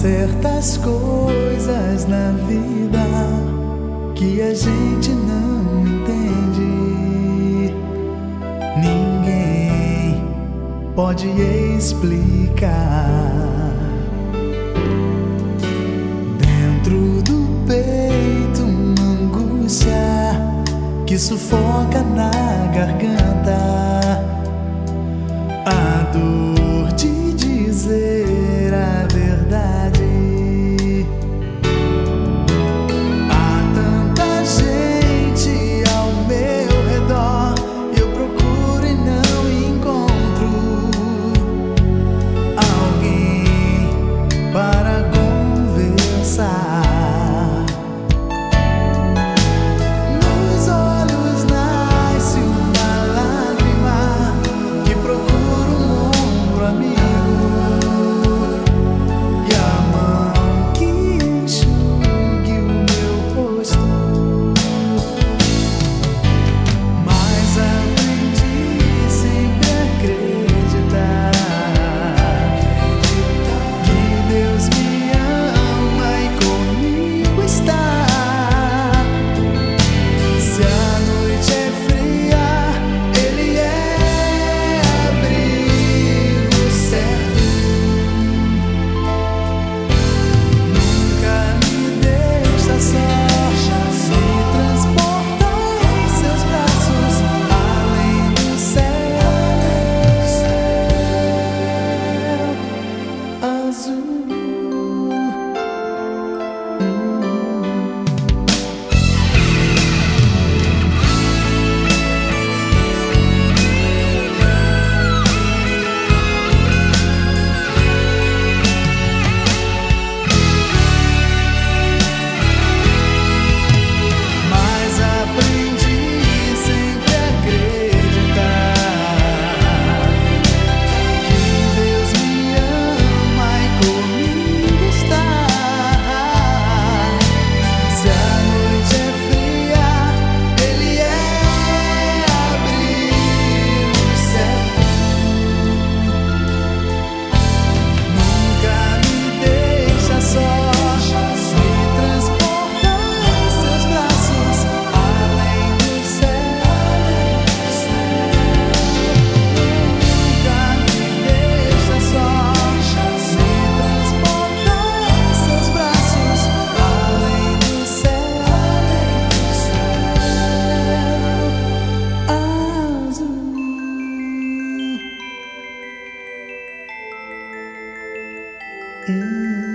certas coisas na vida que a gente não entende. Ninguém pode explicar. Dentro do peito uma angústia que sufoca na garganta, a dor de dizer a verdade. Há tanta gente ao meu redor, eu procuro e não encontro alguém para conversar. Nos olhos nasce uma lágrima que procura um ombro amigo. Mm-hmm.